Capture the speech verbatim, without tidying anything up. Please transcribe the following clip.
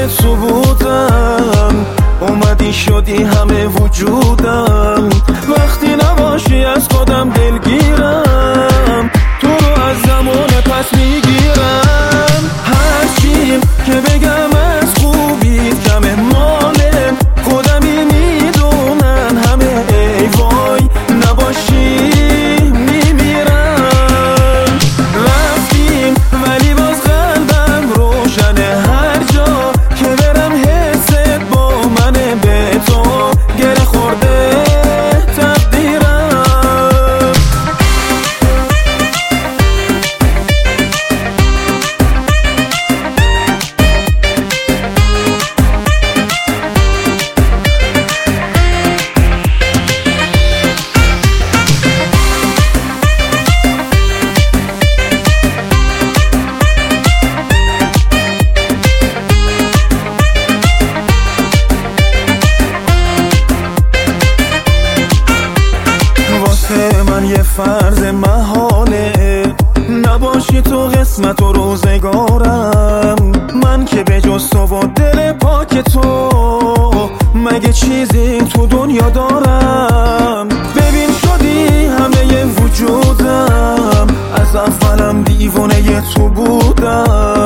تو بودم، اومدی شدی همه وجودم. وقتی نباشی از خودم دلگیرم، تو رو از زمان پس میگیرم. هرچی که بگم از خوبی کمه، مال خودمی میدونن همه. ای وای نباشی میمیرم. رفتیم ولی باز قلبم روشنه، هر جا که برم حست با منه. به تو گره خورده تقدیرم. واسه من یه فرض محاله، نباشی تو قسمت و روزگارم. من که به جز تو و دل پاک تو مگه چیزی تو دنیا دارم. ببین شدی همه وجودم، از اولم دیوانه تو بودم.